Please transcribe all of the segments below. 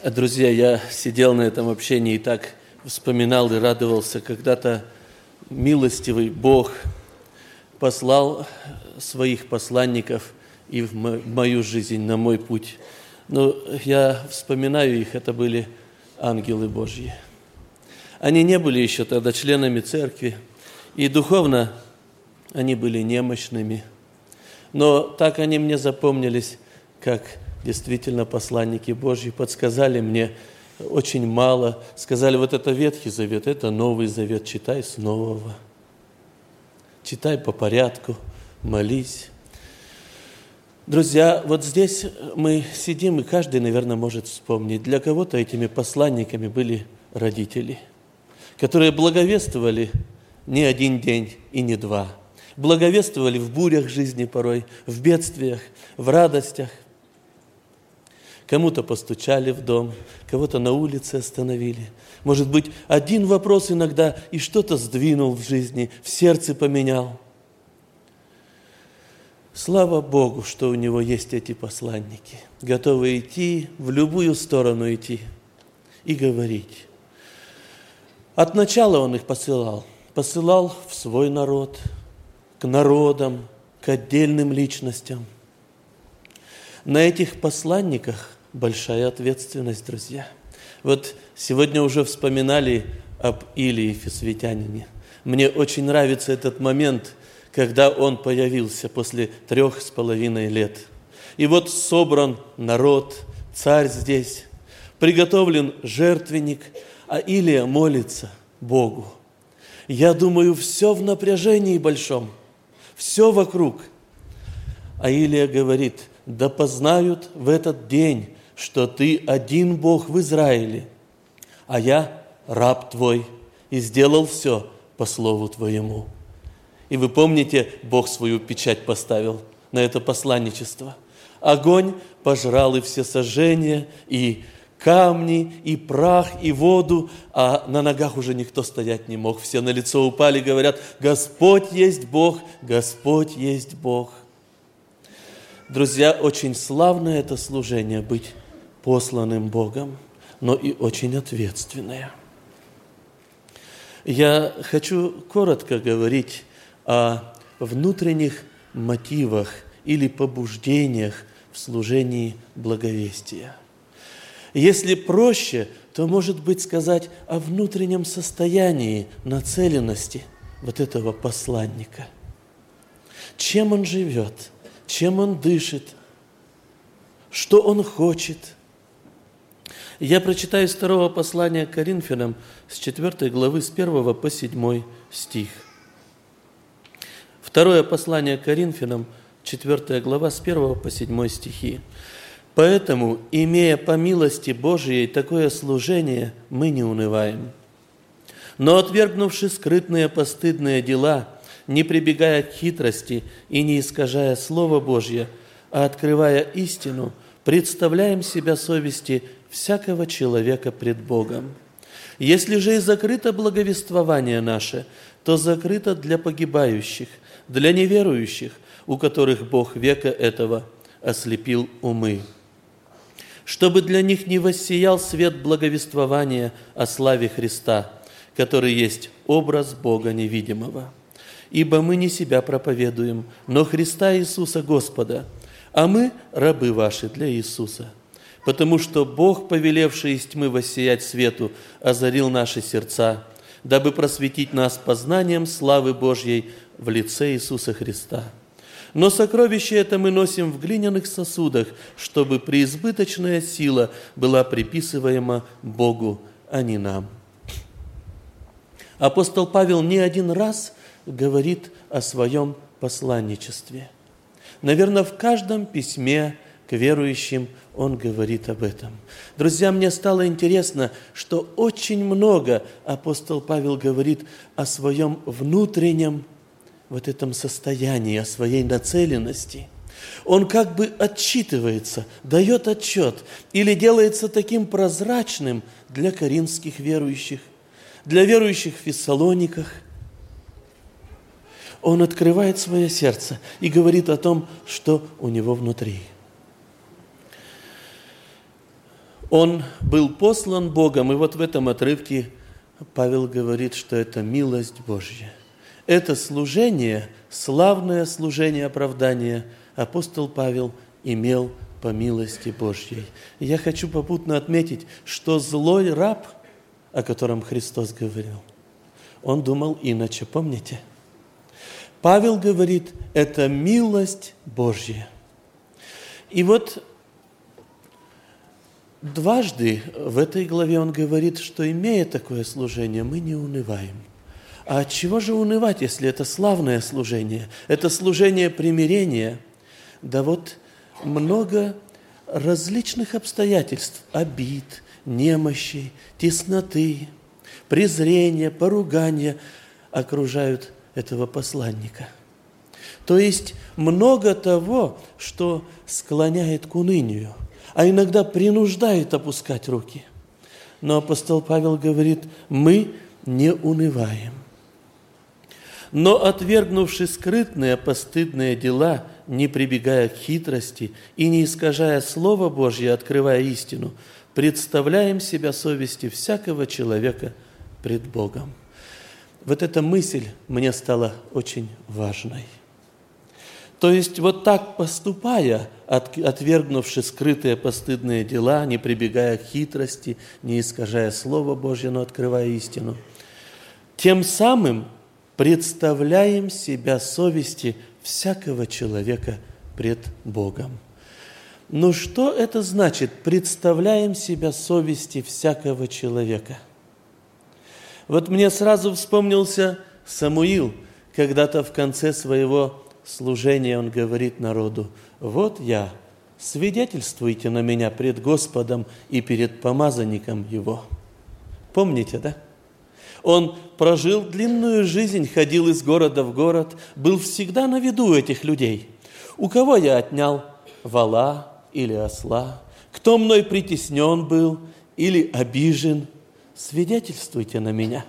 Друзья, я сидел на этом общении и так вспоминал и радовался. Когда-то милостивый Бог послал своих посланников и в мою жизнь, на мой путь. Но я вспоминаю их, это были ангелы Божьи. Они не были еще тогда членами церкви, и духовно они были немощными. Но так они мне запомнились, как действительно посланники Божьи, подсказали мне очень мало. Сказали, вот это Ветхий Завет, это Новый Завет, читай с Нового. Читай по порядку, молись. Друзья, вот здесь мы сидим, и каждый, наверное, может вспомнить. Для кого-то этими посланниками были родители, которые благовествовали не один день и не два. Благовествовали в бурях жизни порой, в бедствиях, в радостях. Кому-то постучали в дом, кого-то на улице остановили. Может быть, один вопрос иногда и что-то сдвинул в жизни, в сердце поменял. Слава Богу, что у него есть эти посланники, готовые идти, в любую сторону идти и говорить. От начала он их посылал в свой народ, к народам, к отдельным личностям. На этих посланниках большая ответственность, друзья. Вот сегодня уже вспоминали об Илии Фисвитянине. Мне очень нравится этот момент, когда он появился после 3,5 лет. И вот собран народ, царь здесь, приготовлен жертвенник, а Илия молится Богу. Я думаю, все в напряжении большом, все вокруг. А Илия говорит: да познают в этот день, что ты один Бог в Израиле, а я раб твой, и сделал все по слову твоему. И вы помните, Бог свою печать поставил на это посланничество. Огонь пожрал и все сожжения, и камни, и прах, и воду, а на ногах уже никто стоять не мог. Все на лицо упали, говорят: Господь есть Бог, Господь есть Бог. Друзья, очень славное это служение быть посланным Богом, но и очень ответственное. Я хочу коротко говорить о внутренних мотивах или побуждениях в служении благовестия. Если проще, то, может быть, сказать о внутреннем состоянии нацеленности вот этого посланника. Чем он живет? Чем он дышит, что он хочет. Я прочитаю из 2 послания к Коринфянам с 4 главы, с 1 по 7 стих. 2 послание к Коринфянам, 4 глава, с 1 по 7 стихи. «Поэтому, имея по милости Божией такое служение, мы не унываем. Но, отвергнувши скрытные постыдные дела, не прибегая к хитрости и не искажая Слово Божье, а открывая истину, представляем себя совести всякого человека пред Богом. Если же и закрыто благовествование наше, то закрыто для погибающих, для неверующих, у которых Бог века этого ослепил умы, чтобы для них не воссиял свет благовествования о славе Христа, который есть образ Бога невидимого. Ибо мы не себя проповедуем, но Христа Иисуса Господа, а мы рабы ваши для Иисуса. Потому что Бог, повелевший из тьмы воссиять свету, озарил наши сердца, дабы просветить нас познанием славы Божьей в лице Иисуса Христа. Но сокровище это мы носим в глиняных сосудах, чтобы преизбыточная сила была приписываема Богу, а не нам». Апостол Павел не один раз говорит о своем посланничестве. Наверное, в каждом письме к верующим он говорит об этом. Друзья, мне стало интересно, что очень много апостол Павел говорит о своем внутреннем вот этом состоянии, о своей нацеленности. Он как бы отчитывается, дает отчет или делается таким прозрачным для коринфских верующих, для верующих в Фессалониках. Он открывает свое сердце и говорит о том, что у него внутри. Он был послан Богом, и вот в этом отрывке Павел говорит, что это милость Божья. Это служение, славное служение оправдания апостол Павел имел по милости Божьей. И я хочу попутно отметить, что злой раб, о котором Христос говорил, он думал иначе, помните? Павел говорит, это милость Божья. И вот дважды в этой главе он говорит, что, имея такое служение, мы не унываем. А от чего же унывать, если это славное служение? Это служение примирения. Да вот много различных обстоятельств, обид, немощей, тесноты, презрения, поругания окружают этого посланника. То есть много того, что склоняет к унынию, а иногда принуждает опускать руки. Но апостол Павел говорит, мы не унываем. Но отвергнувши скрытные, постыдные дела, не прибегая к хитрости и не искажая Слово Божье, открывая истину, представляем себя совести всякого человека пред Богом. Вот эта мысль мне стала очень важной. То есть вот так поступая, отвергнувши скрытые постыдные дела, не прибегая к хитрости, не искажая Слово Божье, но открывая истину, тем самым представляем себя совести всякого человека пред Богом. Но что это значит? Представляем себя совести всякого человека. Вот мне сразу вспомнился Самуил, когда-то в конце своего служения он говорит народу, вот я, свидетельствуйте на меня пред Господом и перед помазанником Его. Помните, да? Он прожил длинную жизнь, ходил из города в город, был всегда на виду этих людей. У кого я отнял вола или осла? Кто мной притеснен был или обижен? Свидетельствуйте на меня.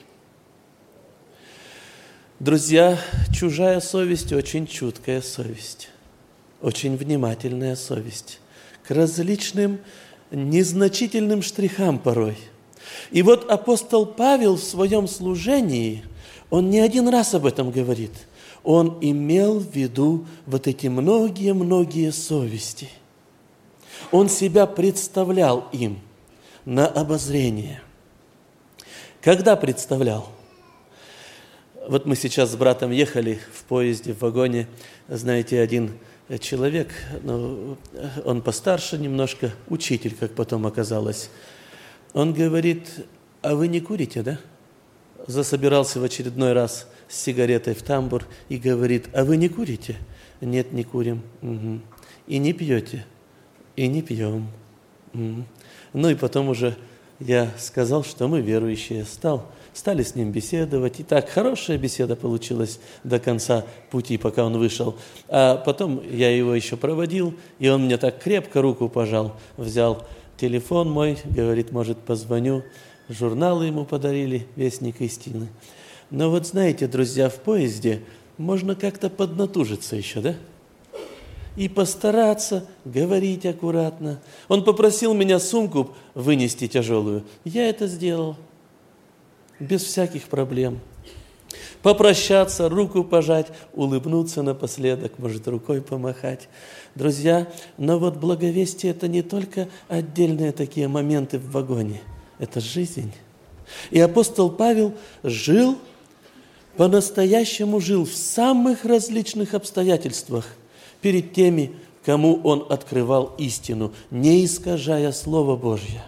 Друзья, чужая совесть очень чуткая совесть, очень внимательная совесть к различным незначительным штрихам порой. И вот апостол Павел в своем служении, он не один раз об этом говорит, он имел в виду вот эти многие совести. Он себя представлял им на обозрение. Когда представлял? Вот мы сейчас с братом ехали в поезде, в вагоне, знаете, один человек, он постарше немножко, учитель, как потом оказалось, он говорит, а вы не курите, да? Засобирался в очередной раз с сигаретой в тамбур и говорит, а вы не курите? Нет, не курим. Угу. И не пьете? И не пьем. Угу. Ну и потом уже я сказал, что мы верующие, стали с ним беседовать. И так хорошая беседа получилась до конца пути, пока он вышел. А потом я его еще проводил, и он мне так крепко руку пожал, взял телефон мой, говорит, может, позвоню. Журналы ему подарили, «Вестник истины». Но вот знаете, друзья, в поезде можно как-то поднатужиться еще, да? И постараться говорить аккуратно. Он попросил меня сумку вынести тяжелую. Я это сделал. Без всяких проблем. Попрощаться, руку пожать, улыбнуться напоследок, может, рукой помахать. Друзья, но вот благовестие – это не только отдельные такие моменты в вагоне. Это жизнь. И апостол Павел жил, по-настоящему жил в самых различных обстоятельствах перед теми, кому он открывал истину, не искажая Слово Божье.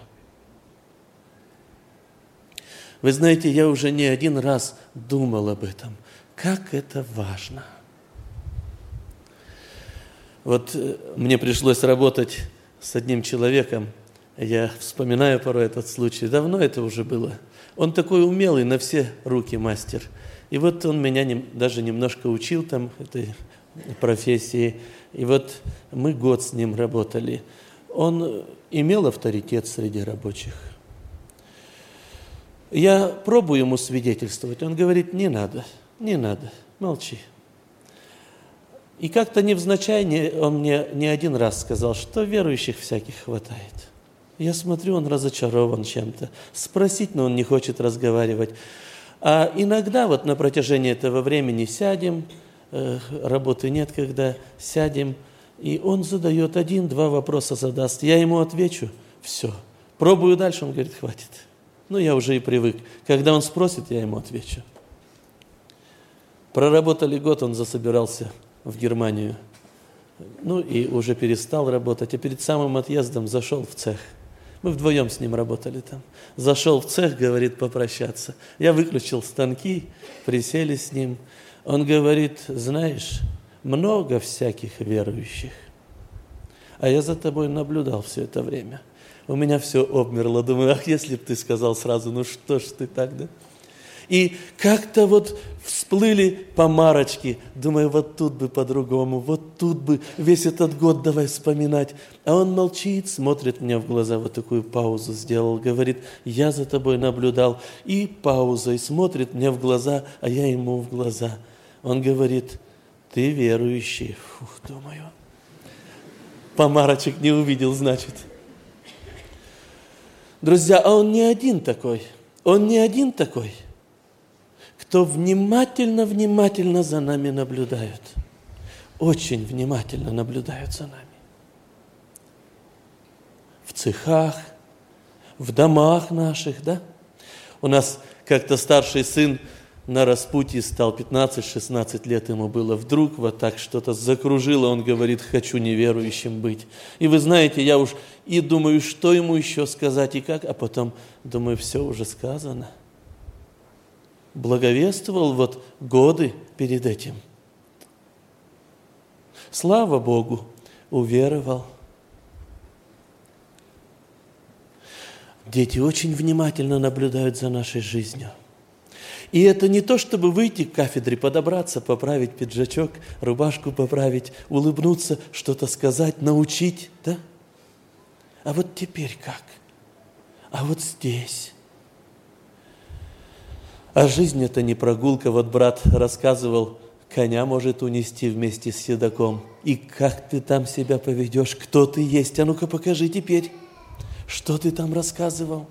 Вы знаете, я уже не один раз думал об этом. Как это важно. Вот мне пришлось работать с одним человеком. Я вспоминаю порой этот случай. Давно это уже было. Он такой умелый, на все руки мастер. И вот он меня даже немножко учил там этой профессии. И вот мы год с ним работали. Он имел авторитет среди рабочих. Я пробую ему свидетельствовать. Он говорит, не надо, молчи. И как-то невзначай он мне не один раз сказал, что верующих всяких хватает. Я смотрю, он разочарован чем-то. Спросить, но он не хочет разговаривать. А иногда вот на протяжении этого времени сядем, работы нет, когда сядем, и он задает 1-2 вопроса, задаст. Я ему отвечу, все. Пробую дальше, он говорит, хватит. Ну, я уже и привык. Когда он спросит, я ему отвечу. Проработали год, он засобирался в Германию. Ну, и уже перестал работать. А перед самым отъездом зашел в цех. Мы вдвоем с ним работали там. Зашел в цех, говорит, попрощаться. Я выключил станки, присели с ним. Он говорит, знаешь, много всяких верующих. А я за тобой наблюдал все это время. У меня все обмерло. Думаю, ах, если бы ты сказал сразу, ну что ж ты так, да? И как-то вот всплыли помарочки. Думаю, вот тут бы по-другому, вот тут бы весь этот год давай вспоминать. А он молчит, смотрит мне в глаза, вот такую паузу сделал. Говорит, я за тобой наблюдал. И пауза, и смотрит мне в глаза, а я ему в глаза. Он говорит, ты верующий. Фух, думаю. Помарочек не увидел, значит. Друзья, а он не один такой. Он не один такой, кто внимательно за нами наблюдает. Очень внимательно наблюдают за нами. В цехах, в домах наших, да? У нас как-то старший сын на распутье стал, 15-16 лет ему было. Вдруг вот так что-то закружило, он говорит, хочу неверующим быть. И вы знаете, я уж и думаю, что ему еще сказать и как, а потом думаю, все уже сказано. Благовествовал вот годы перед этим. Слава Богу, уверовал. Дети очень внимательно наблюдают за нашей жизнью. И это не то, чтобы выйти к кафедре, подобраться, поправить пиджачок, рубашку поправить, улыбнуться, что-то сказать, научить, да? А вот теперь как? А вот здесь. А жизнь – это не прогулка. Вот брат рассказывал, коня может унести вместе с седаком. И как ты там себя поведешь? Кто ты есть? А ну-ка покажи теперь, что ты там рассказывал.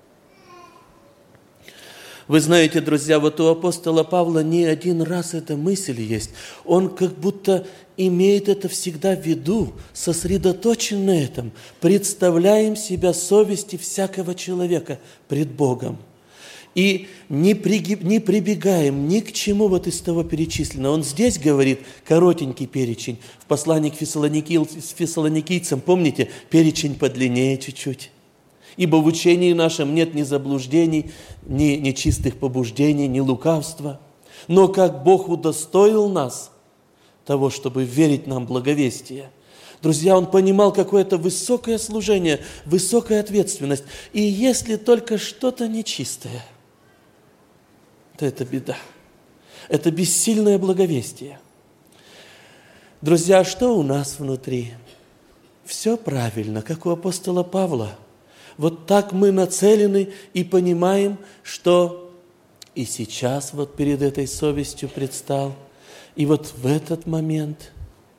Вы знаете, друзья, вот у апостола Павла не один раз эта мысль есть. Он как будто имеет это всегда в виду, сосредоточен на этом. Представляем себя совести всякого человека пред Богом. И не прибегаем ни к чему вот из того перечисленного. Он здесь говорит коротенький перечень. В послании к фессалоникийцам, помните, перечень подлиннее чуть-чуть. Ибо в учении нашем нет ни заблуждений, ни нечистых побуждений, ни лукавства. Но как Бог удостоил нас того, чтобы верить нам благовестие. Друзья, он понимал какое-то высокое служение, высокая ответственность. И если только что-то нечистое, то это беда. Это бессильное благовестие. Друзья, что у нас внутри? Все правильно, как у апостола Павла. Вот так мы нацелены и понимаем, что и сейчас вот перед этой совестью предстал, и вот в этот момент.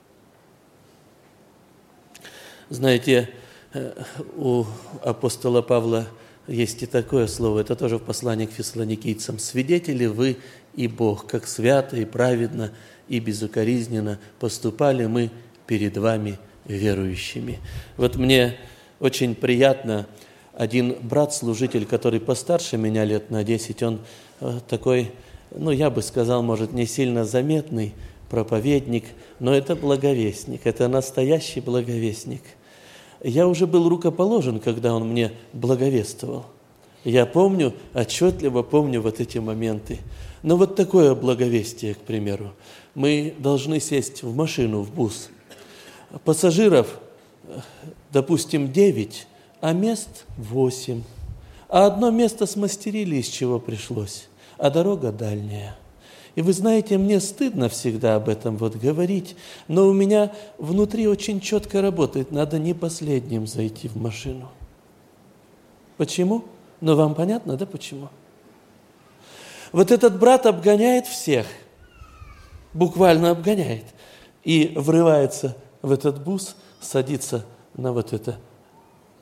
Знаете, у апостола Павла есть и такое слово, это тоже в послании к фессалоникийцам. «Свидетели вы и Бог, как свято и праведно и безукоризненно поступали мы перед вами верующими». Вот мне очень приятно, один брат-служитель, который постарше меня лет на 10, он такой, я бы сказал, может, не сильно заметный проповедник, но это благовестник, это настоящий благовестник. Я уже был рукоположен, когда он мне благовествовал. Я помню, отчетливо помню вот эти моменты. Но вот такое благовестие, к примеру. Мы должны сесть в машину, в бус. Пассажиров, допустим, 9, а мест 8. А одно место смастерили, из чего пришлось, а дорога дальняя. И вы знаете, мне стыдно всегда об этом вот говорить, но у меня внутри очень четко работает, надо не последним зайти в машину. Почему? Ну, вам понятно, да, почему? Вот этот брат обгоняет всех, буквально обгоняет, и врывается в этот бус, садится на вот это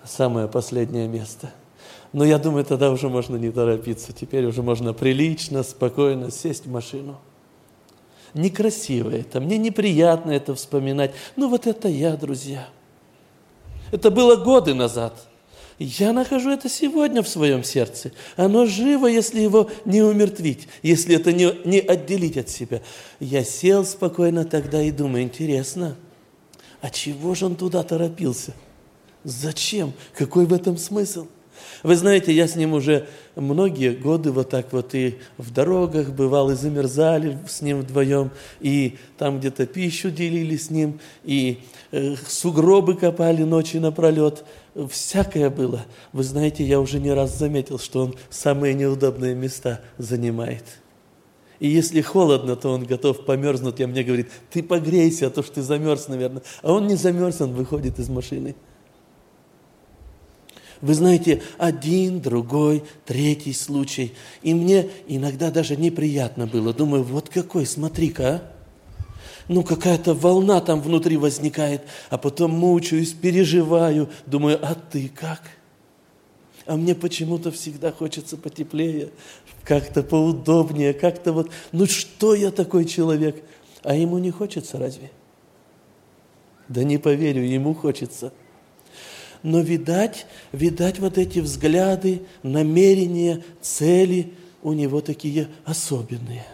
самое последнее место. Но я думаю, тогда уже можно не торопиться. Теперь уже можно прилично, спокойно сесть в машину. Некрасиво это, мне неприятно это вспоминать. Ну вот это я, друзья. Это было годы назад. Я нахожу это сегодня в своем сердце. Оно живо, если его не умертвить, если это не отделить от себя. Я сел спокойно тогда и думаю, интересно, а чего же он туда торопился? Зачем? Какой в этом смысл? Вы знаете, я с ним уже многие годы вот так вот и в дорогах бывал, и замерзали с ним вдвоем, и там где-то пищу делили с ним, и сугробы копали ночи напролет. Всякое было. Вы знаете, я уже не раз заметил, что он самые неудобные места занимает. И если холодно, то он готов померзнуть. И мне говорит, ты погрейся, а то что ты замерз, наверное. А он не замерз, он выходит из машины. Вы знаете, один, другой, третий случай. И мне иногда даже неприятно было. Думаю, вот какой, смотри-ка, а? Ну, какая-то волна там внутри возникает, а потом мучаюсь, переживаю. Думаю, а ты как? А мне почему-то всегда хочется потеплее, как-то поудобнее, как-то вот... Ну, что я такой человек? А ему не хочется разве? Да не поверю, ему хочется. Но видать вот эти взгляды, намерения, цели у него такие особенные.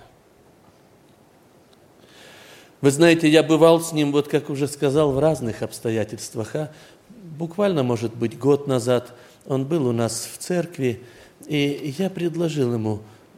Вы знаете, я бывал с ним, вот как уже сказал, в разных обстоятельствах. Буквально, может быть, год назад он был у нас в церкви, и я предложил ему,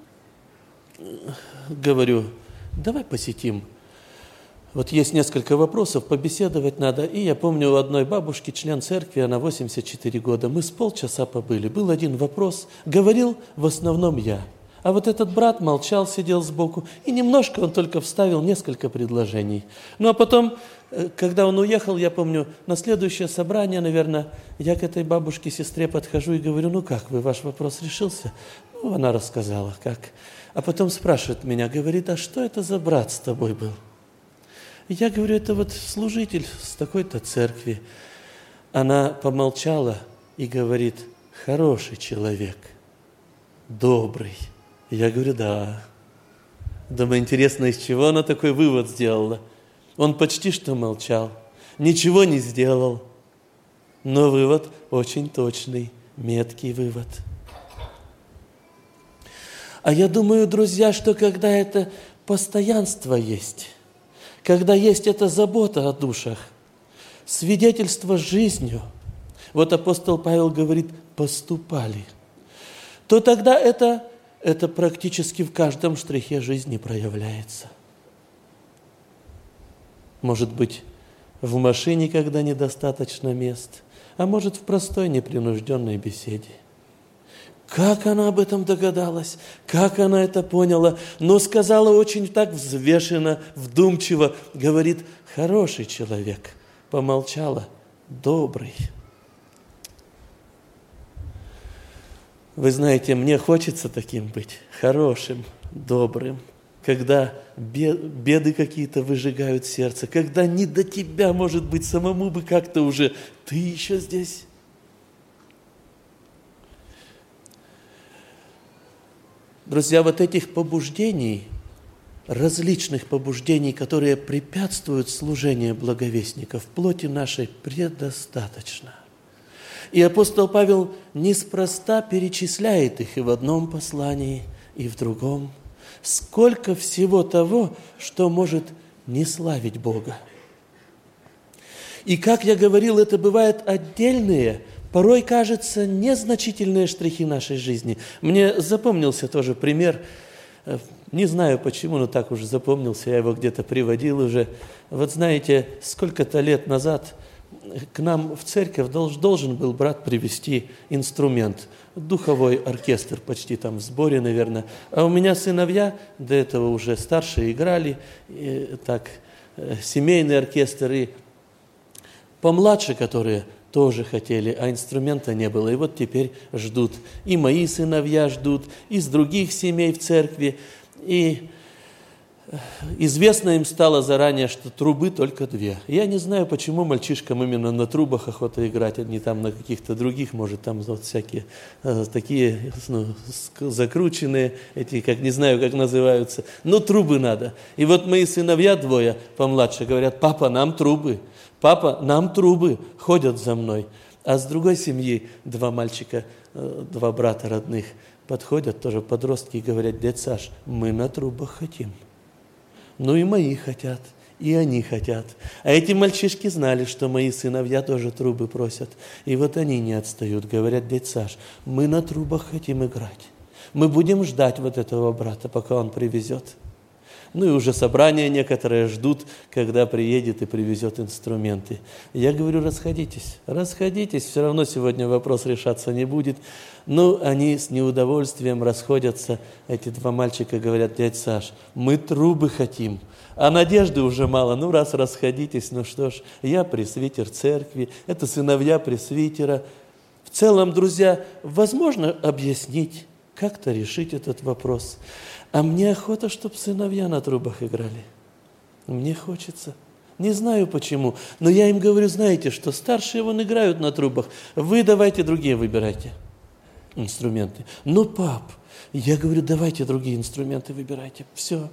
говорю, давай посетим. Вот есть несколько вопросов, побеседовать надо. И я помню, у одной бабушки, член церкви, она 84 года. Мы с полчаса побыли. Был один вопрос. Говорил в основном я. А вот этот брат молчал, сидел сбоку. И немножко он только вставил несколько предложений. Ну а потом, когда он уехал, я помню, на следующее собрание, наверное, я к этой бабушке, сестре подхожу и говорю, ну как, ваш вопрос решился? Ну, она рассказала, как. А потом спрашивает меня, говорит, а что это за брат с тобой был? Я говорю, это вот служитель с такой-то церкви. Она помолчала и говорит, хороший человек, добрый. Я говорю, да. Думаю, интересно, из чего она такой вывод сделала? Он почти что молчал, ничего не сделал. Но вывод очень точный, меткий вывод. А я думаю, друзья, что когда это постоянство есть, когда есть эта забота о душах, свидетельство жизнью, вот апостол Павел говорит, поступали, то тогда это практически в каждом штрихе жизни проявляется. Может быть, в машине, когда недостаточно мест, а может, в простой непринужденной беседе. Как она об этом догадалась? Как она это поняла? Но сказала очень так взвешенно, вдумчиво. Говорит, хороший человек. Помолчала, добрый. Вы знаете, мне хочется таким быть. Хорошим, добрым. Когда беды какие-то выжигают сердце. Когда не до тебя, может быть, самому бы как-то уже. Ты еще здесь. Друзья, вот этих побуждений, различных побуждений, которые препятствуют служению благовестника в плоти нашей, предостаточно. И апостол Павел неспроста перечисляет их и в одном послании, и в другом. Сколько всего того, что может не славить Бога. И, как я говорил, это бывают отдельные, порой, кажется, незначительные штрихи нашей жизни. Мне запомнился тоже пример, не знаю почему, но так уже запомнился, я его где-то приводил уже. Вот знаете, сколько-то лет назад к нам в церковь должен был брат привезти инструмент, духовой оркестр, почти там в сборе, наверное. А у меня сыновья до этого уже старшие играли, семейный оркестр, и помладше, которые тоже хотели, а инструмента не было. И вот теперь ждут. И мои сыновья ждут, из других семей в церкви. И Известно им стало заранее, что трубы только 2. Я не знаю, почему мальчишкам именно на трубах охота играть, а не там на каких-то других, может, там вот всякие такие закрученные, эти, как не знаю, как называются. Но трубы надо. И вот мои сыновья 2, помладше, говорят: папа, нам трубы. Папа, нам трубы. Ходят за мной. А с другой семьи 2 мальчика, 2 брата родных, подходят, тоже подростки, и говорят: дядь Саш, мы на трубах хотим. Ну и мои хотят, и они хотят. А эти мальчишки знали, что мои сыновья тоже трубы просят. И вот они не отстают, говорят: дядь Саш, мы на трубах хотим играть. Мы будем ждать вот этого брата, пока он привезет. Ну и уже собрания некоторые ждут, когда приедет и привезет инструменты. Я говорю: расходитесь, все равно сегодня вопрос решаться не будет. Ну, они с неудовольствием расходятся. Эти 2 мальчика говорят: дядь Саш, мы трубы хотим, а надежды уже мало. Ну, раз расходитесь, ну что ж, я пресвитер церкви, это сыновья пресвитера. В целом, друзья, возможно объяснить, как-то решить этот вопрос. А мне охота, чтобы сыновья на трубах играли. Мне хочется. Не знаю почему, но я им говорю: знаете что, старшие вон играют на трубах, вы давайте другие выбирайте инструменты. Ну, пап, я говорю: давайте другие инструменты выбирайте. Все.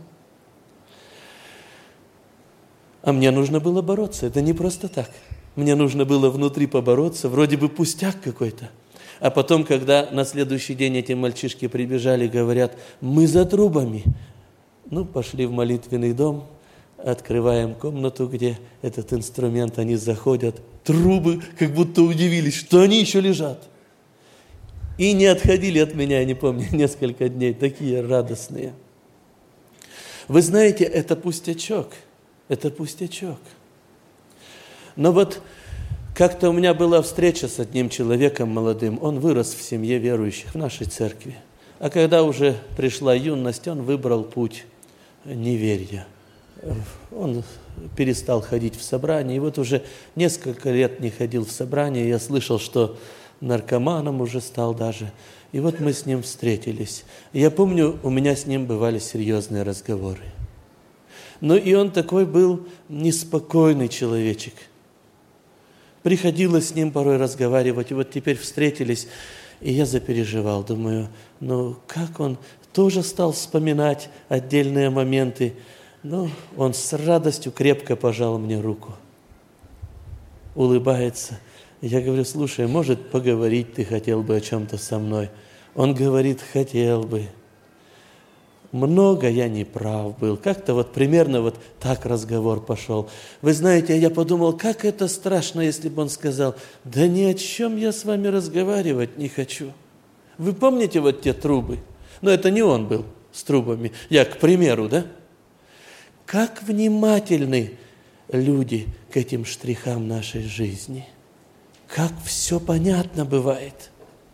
А мне нужно было бороться, это не просто так. Мне нужно было внутри побороться, вроде бы пустяк какой-то. А потом, когда на следующий день эти мальчишки прибежали, говорят: мы за трубами. Ну, пошли в молитвенный дом, открываем комнату, где этот инструмент, они заходят, трубы как будто удивились, что они еще лежат. И не отходили от меня, я не помню, несколько дней, такие радостные. Вы знаете, это пустячок, Но вот как-то у меня была встреча с одним человеком молодым, он вырос в семье верующих в нашей церкви. А когда уже пришла юность, он выбрал путь неверия. Он перестал ходить в собрания, и вот уже несколько лет не ходил в собрания. Я слышал, что наркоманом уже стал даже. И вот мы с ним встретились. Я помню, у меня с ним бывали серьезные разговоры. Ну и он такой был неспокойный человечек. Приходилось с ним порой разговаривать. И вот теперь встретились, и я запереживал. Думаю, ну как он тоже стал вспоминать отдельные моменты. Ну, он с радостью крепко пожал мне руку. Улыбается. Я говорю: слушай, может, поговорить ты хотел бы о чем-то со мной? Он говорит: хотел бы. Много я не прав был. Как-то вот примерно вот так разговор пошел. Вы знаете, я подумал, как это страшно, если бы он сказал: да ни о чем я с вами разговаривать не хочу. Вы помните вот те трубы? Но это не он был с трубами. Я, к примеру, да? Как внимательны люди к этим штрихам нашей жизни. Как все понятно бывает.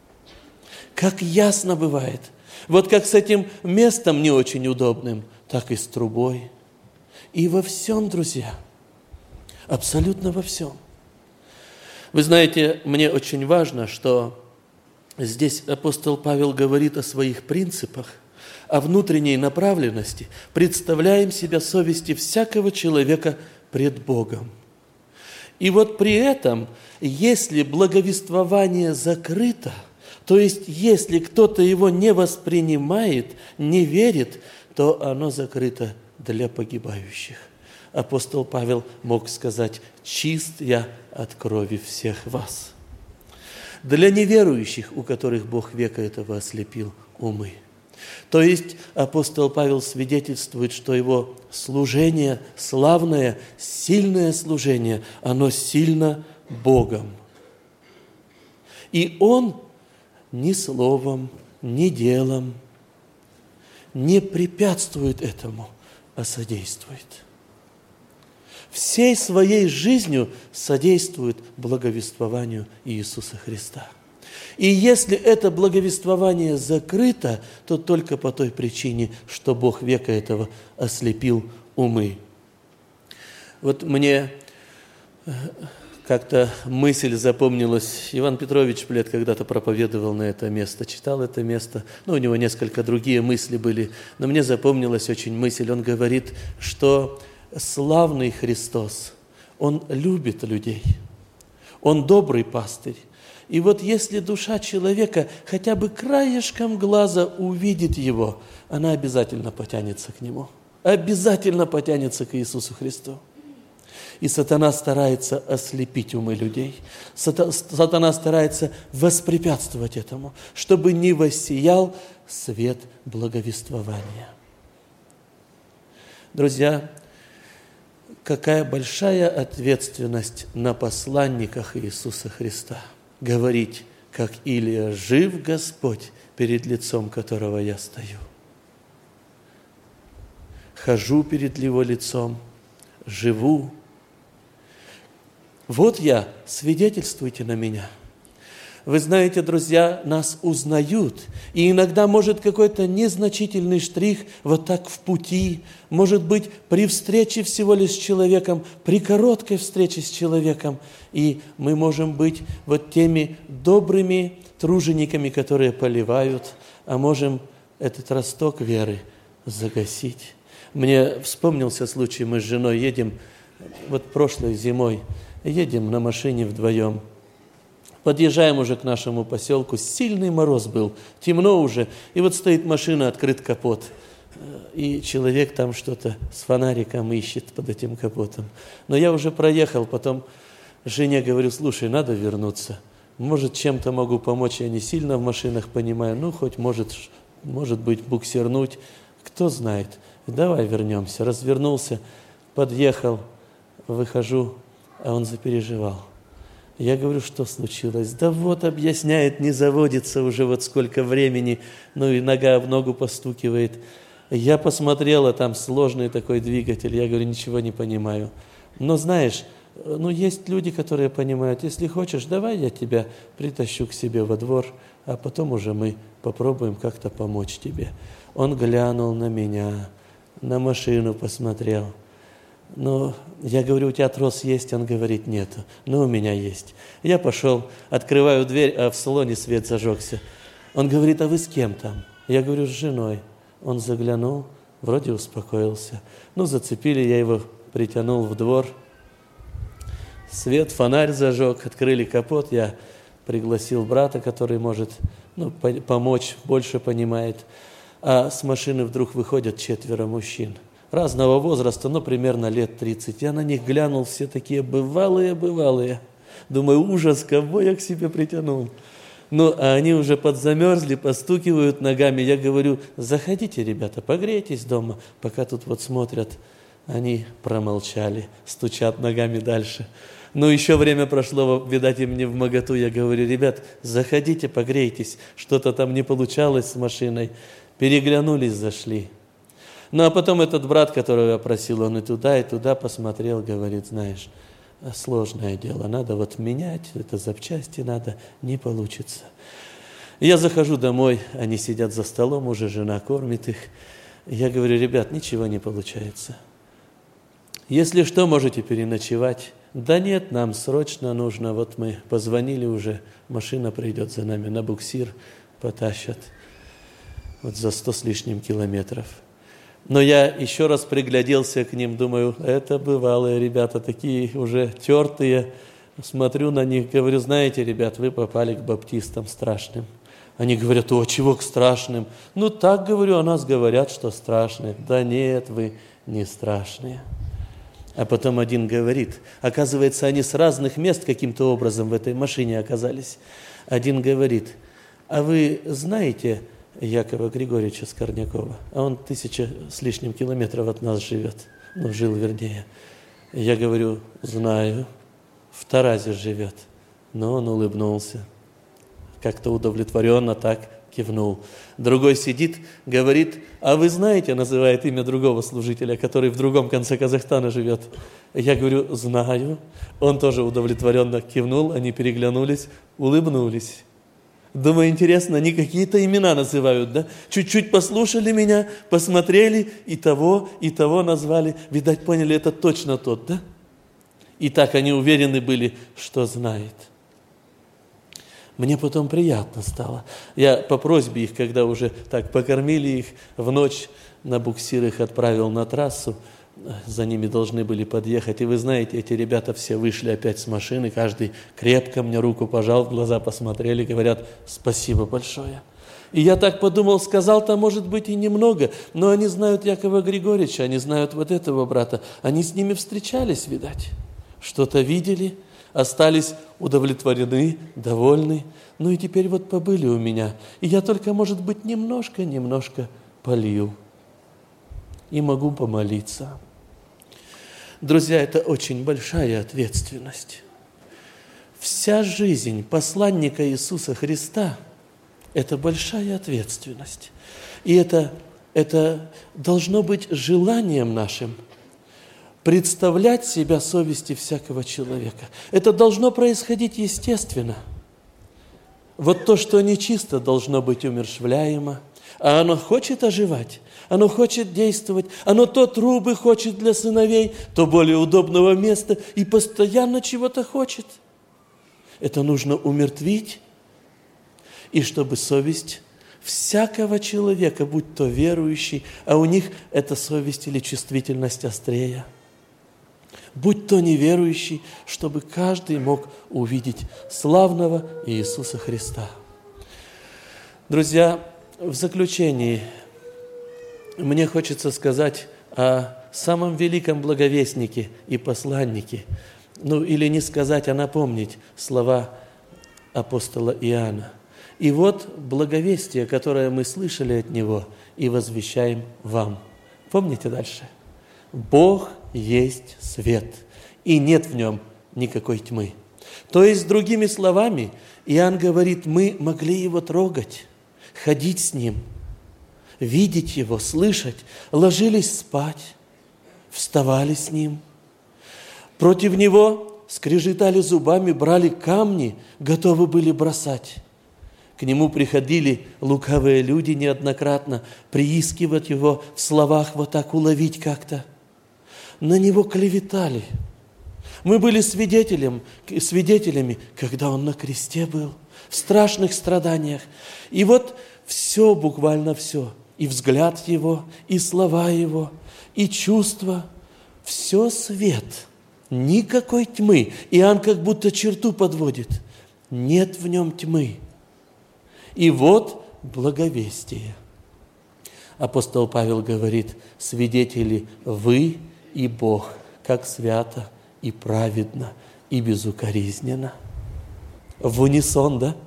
Как ясно бывает. Вот как с этим местом не очень удобным, так и с трубой. И во всем, друзья. Абсолютно во всем. Вы знаете, мне очень важно, что здесь апостол Павел говорит о своих принципах, о внутренней направленности. Представляем себя совести всякого человека пред Богом. И вот при этом, если благовествование закрыто, то есть, если кто-то его не воспринимает, не верит, то оно закрыто для погибающих. Апостол Павел мог сказать: чист я от крови всех вас. Для неверующих, у которых Бог века этого ослепил умы. То есть апостол Павел свидетельствует, что его служение, славное, сильное служение, оно сильно Богом. И он ни словом, ни делом не препятствует этому, а содействует. Всей своей жизнью содействует благовествованию Иисуса Христа. И если это благовествование закрыто, то только по той причине, что Бог века этого ослепил умы. Вот мне Как-то мысль запомнилась. Иван Петрович Плет когда-то проповедовал на это место, читал это место. У него несколько другие мысли были, но мне запомнилась очень мысль. Он говорит, что славный Христос, Он любит людей, Он добрый пастырь. И вот если душа человека хотя бы краешком глаза увидит Его, она обязательно потянется к Нему, обязательно потянется к Иисусу Христу. И сатана старается ослепить умы людей. Сатана старается воспрепятствовать этому, чтобы не воссиял свет благовествования. Друзья, какая большая ответственность на посланниках Иисуса Христа. Говорить, как Илия, жив Господь, перед лицом которого я стою. Хожу перед Его лицом, живу. Вот я, свидетельствуйте на меня. Вы знаете, друзья, нас узнают, и иногда может какой-то незначительный штрих вот так в пути, может быть, при встрече всего лишь с человеком, при короткой встрече с человеком, и мы можем быть вот теми добрыми тружениками, которые поливают, а можем этот росток веры загасить. Мне вспомнился случай, мы с женой едем, вот прошлой зимой, едем на машине вдвоем. Подъезжаем уже к нашему поселку, сильный мороз был, темно уже, и вот стоит машина, открыт капот, и человек там что-то с фонариком ищет под этим капотом. Но я уже проехал, потом жене говорю, слушай, надо вернуться, может, чем-то могу помочь, я не сильно в машинах понимаю, хоть может быть буксирнуть, кто знает, давай вернемся. Развернулся, подъехал, выхожу, а он запереживал. Я говорю, что случилось? Да вот, объясняет, не заводится уже вот сколько времени, и нога в ногу постукивает. Я посмотрел, а там сложный такой двигатель, я говорю, ничего не понимаю. Но знаешь, есть люди, которые понимают, если хочешь, давай я тебя притащу к себе во двор, а потом уже мы попробуем как-то помочь тебе. Он глянул на меня, на машину посмотрел. Я говорю, у тебя трос есть? Он говорит, нету. У меня есть. Я пошел, открываю дверь, а в салоне свет зажегся. Он говорит, а вы с кем там? Я говорю, с женой. Он заглянул, вроде успокоился. Зацепили, я его притянул в двор. Свет, фонарь зажег, открыли капот. Я пригласил брата, который может помочь, больше понимает. А с машины вдруг выходят 4 мужчин. Разного возраста, примерно лет 30. Я на них глянул, все такие бывалые. Думаю, ужас, кого я к себе притянул. А они уже подзамерзли, постукивают ногами. Я говорю, заходите, ребята, погрейтесь дома, пока тут смотрят. Они промолчали, стучат ногами дальше. Еще время прошло, видать, им не вмоготу. Я говорю, ребят, заходите, погрейтесь. Что-то там не получалось с машиной. Переглянулись, зашли. А потом этот брат, которого я просил, он и туда посмотрел, говорит, знаешь, сложное дело, надо менять, это запчасти надо, не получится. Я захожу домой, они сидят за столом, уже жена кормит их. Я говорю, ребят, ничего не получается. Если что, можете переночевать. Да нет, нам срочно нужно, мы позвонили уже, машина придет за нами на буксир, потащат за 100 с лишним километров. Но я еще раз пригляделся к ним, думаю, это бывалые ребята, такие уже тертые. Смотрю на них, говорю, знаете, ребят, вы попали к баптистам страшным. Они говорят, чего к страшным? Так, говорю, о нас говорят, что страшные. Да нет, вы не страшные. А потом один говорит, оказывается, они с разных мест каким-то образом в этой машине оказались. Один говорит, а вы знаете Якова Григорьевича Скорнякова, а он 1000 с лишним километров от нас живет, жил вернее. Я говорю, знаю, в Таразе живет. Но он улыбнулся, как-то удовлетворенно так кивнул. Другой сидит, говорит, а вы знаете, называет имя другого служителя, который в другом конце Казахстана живет. Я говорю, знаю. Он тоже удовлетворенно кивнул, они переглянулись, улыбнулись. Думаю, интересно, они какие-то имена называют, да? Чуть-чуть послушали меня, посмотрели, и того назвали. Видать, поняли, это точно тот, да? И так они уверены были, что знает. Мне потом приятно стало. Я по просьбе их, когда уже так покормили их, в ночь на буксир их отправил на трассу, за ними должны были подъехать. И вы знаете, эти ребята все вышли опять с машины, каждый крепко мне руку пожал, в глаза посмотрели, говорят: спасибо большое. И я так подумал, сказал-то, может быть, и немного, но они знают Якова Григорьевича, они знают вот этого брата, они с ними встречались, видать, что-то видели, остались удовлетворены, довольны. Ну и теперь вот побыли у меня, и я только, может быть, немножко полью. И могу помолиться. Друзья, это очень большая ответственность. Вся жизнь посланника Иисуса Христа – это большая ответственность. И это должно быть желанием нашим представлять себя совести всякого человека. Это должно происходить естественно. Вот то, что нечисто, должно быть умерщвляемо, а оно хочет оживать, оно хочет действовать, оно то трубы хочет для сыновей, то более удобного места и постоянно чего-то хочет. Это нужно умертвить, и чтобы совесть всякого человека, будь то верующий, а у них эта совесть или чувствительность острее, будь то неверующий, чтобы каждый мог увидеть славного Иисуса Христа. Друзья, в заключении мне хочется сказать о самом великом благовестнике и посланнике, или не сказать, а напомнить слова апостола Иоанна. И вот благовестие, которое мы слышали от него и возвещаем вам. Помните дальше? Бог есть свет, и нет в нем никакой тьмы. То есть, другими словами, Иоанн говорит, мы могли его трогать, ходить с ним, видеть его, слышать, ложились спать, вставали с ним. Против него скрежетали зубами, брали камни, готовы были бросать. К нему приходили лукавые люди неоднократно, приискивать его в словах, вот так уловить как-то. На него клеветали. Мы были свидетелями, когда он на кресте был, в страшных страданиях. И вот все, буквально все, и взгляд его, и слова его, и чувства, все свет, никакой тьмы. Иоанн как будто черту подводит. Нет в нем тьмы. И вот благовестие. Апостол Павел говорит, свидетели вы и Бог, как свято и праведно и безукоризненно. В унисон, да?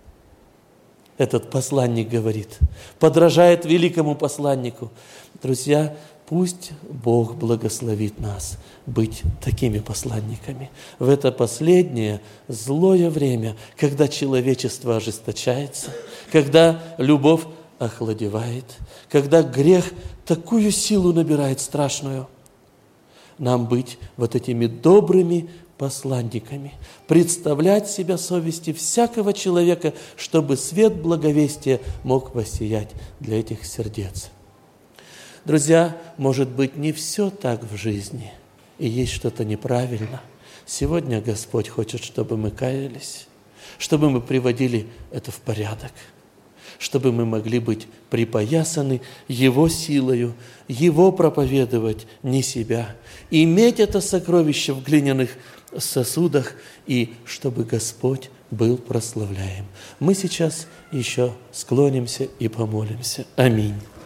Этот посланник говорит, подражает великому посланнику. Друзья, пусть Бог благословит нас быть такими посланниками в это последнее злое время, когда человечество ожесточается, когда любовь охладевает, когда грех такую силу набирает страшную. Нам быть вот этими добрыми посланниками, представлять себя совести всякого человека, чтобы свет благовестия мог воссиять для этих сердец. Друзья, может быть, не все так в жизни, и есть что-то неправильно. Сегодня Господь хочет, чтобы мы каялись, чтобы мы приводили это в порядок, чтобы мы могли быть припоясаны Его силою, Его проповедовать, не себя, иметь это сокровище в глиняных сосудах, и чтобы Господь был прославляем. Мы сейчас еще склонимся и помолимся. Аминь.